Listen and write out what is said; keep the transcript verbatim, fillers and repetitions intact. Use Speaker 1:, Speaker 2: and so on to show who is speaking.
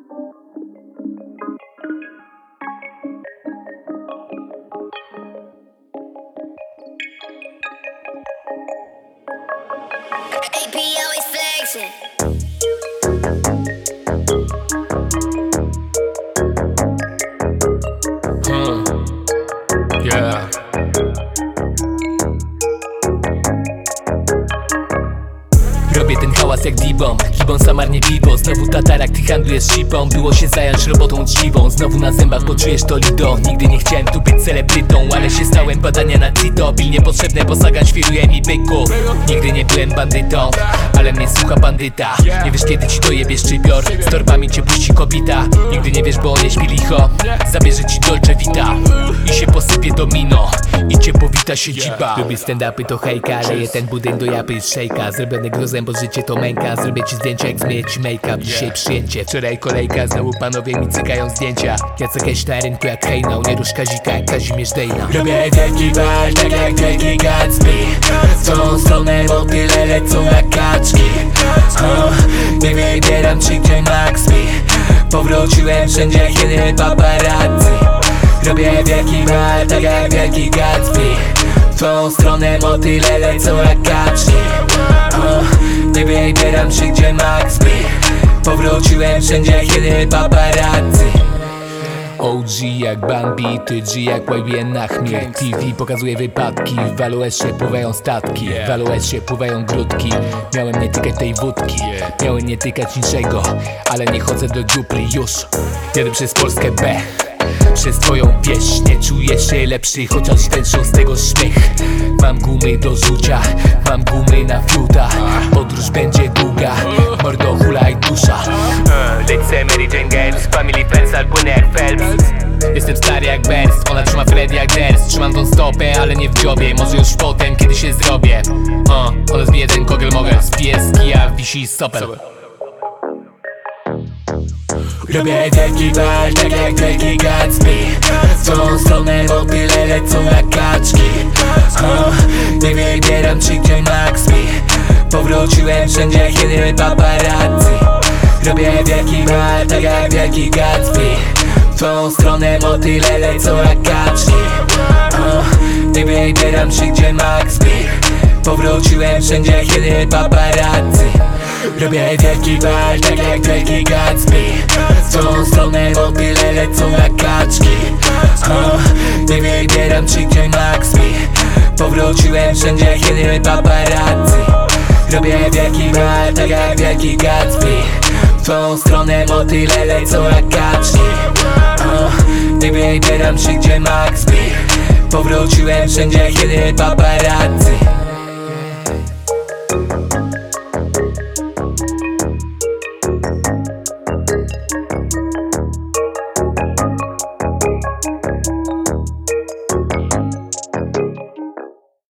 Speaker 1: A P always flexing.
Speaker 2: Hmm. Yeah. Robię ten hałas jak D-bomb, Gibon samarnie bibo. Znowu tatarak, ty handlujesz shipą. Było się zająć robotą uczciwą. Znowu na zębach poczujesz to lido. Nigdy nie chciałem tu być celebrytą, ale się stałem, badania na cito. Pilnie potrzebne, bo Sagan świruje mi byku. Nigdy nie byłem bandytą, ale mnie słucha bandyta. Nie wiesz kiedy ci dojebie szczypior, z torbami cię puści kobita. Nigdy nie wiesz, bo on nie śpi licho. Zabierze ci Dolce Vita i się posypie domino i cię powita się dziba. Lubię stand-upy to hejka, leję ten budynek do japy z szejka. Zrobiony grozem, bo życie to męka. Zrobię ci zdjęcia jak zmienię ci make-up. Dzisiaj przyjęcie, wczoraj kolejka. Znowu panowie mi cykają zdjęcia. Ja co cash na rynku jak hejnał. Nie rusz Kazika jak Kazimierz Dejna. Robię wielki bal, tak jak wielki Gatsby. W tą stronę motyle lecą jak kaczki. oh, Nie wybieram czy gdzie Max mi. Powróciłem wszędzie kiedy paparazzi. Robię wielki bal, tak jak wielki Gatsby. W tą stronę motyle lecą jak kaczki. oh, Nie wybieram czy gdzie Max mi. Powróciłem wszędzie kiedy paparazzi. O G jak Bambi, ty G jak Y B N na chmiel. T V pokazuje wypadki, w Valoesie pływają statki. W Valoesie pływają grudki. Miałem nie tykać tej wódki, miałem nie tykać niczego, ale nie chodzę do dziupli już. Jadę przez Polskę B, przez twoją wieś. Nie czuję się lepszy, chociaż tęczą z tego śmiech. Mam gumy do rzucia, mam gumy na fiuta. Podróż będzie długa, mordo hulaj dusza. Lecę Mary Jane Girls, Family Fersal, płynę jak Phelps. Jestem stary jak Berst, ona trzyma Freddy jak Ders. Trzymam tą stopę, ale nie w dziobie, może już potem, kiedy się zrobię. uh, Ona zbije ten kogel mogę, z pieski, a wisi sopel. Robię wielki bal, tak jak wielki Gatsby. W tą stronę motyle lecą jak kaczki. oh, Nie wybieram czy gdzie Max mi. Powróciłem wszędzie kiedy paparazzi. Robię wielki bal, tak jak wielki Gatsby. W tą stronę motyle lecą jak kaczki. oh, Nie wybieram czy gdzie Max mi. Powróciłem wszędzie kiedy paparazzi. Robię wielki bal, tak jak wielki Gatsby. W tą stronę motyle lecą jak kaczki. oh, Nie wybieram czy gdzie Max mi. Powróciłem wszędzie kiedy paparazzi. Robię wielki bal, tak jak wielki Gatsby. W tą stronę motyle lecą jak kaczki. oh, Nie wybieram czy gdzie Max mi. Powróciłem wszędzie kiedy paparazzi.